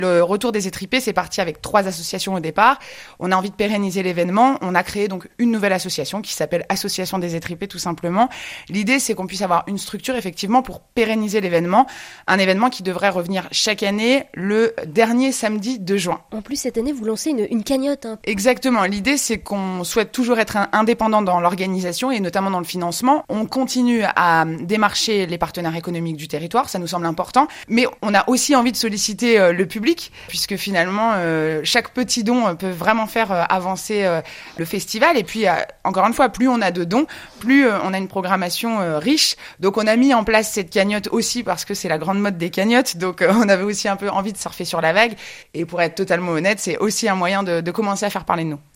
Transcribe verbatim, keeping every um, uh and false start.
Le retour des étripés, c'est parti avec trois associations au départ. On a envie de pérenniser l'événement. On a créé donc une nouvelle association qui s'appelle Association des étripés, tout simplement. L'idée, c'est qu'on puisse avoir une structure, effectivement, pour pérenniser l'événement. Un événement qui devrait revenir chaque année le dernier samedi de juin. En plus, cette année, vous lancez une, une cagnotte. Hein. Exactement. L'idée, c'est qu'on souhaite toujours être indépendant dans l'organisation et notamment dans le financement. On continue à démarcher les partenaires économiques du territoire. Ça nous semble important. Mais on a aussi envie de solliciter le public, puisque finalement, euh, chaque petit don peut vraiment faire euh, avancer euh, le festival. Et puis, euh, encore une fois, plus on a de dons, plus euh, on a une programmation euh, riche. Donc, on a mis en place cette cagnotte aussi parce que c'est la grande mode des cagnottes. Donc, euh, on avait aussi un peu envie de surfer sur la vague. Et pour être totalement honnête, c'est aussi un moyen de, de commencer à faire parler de nous.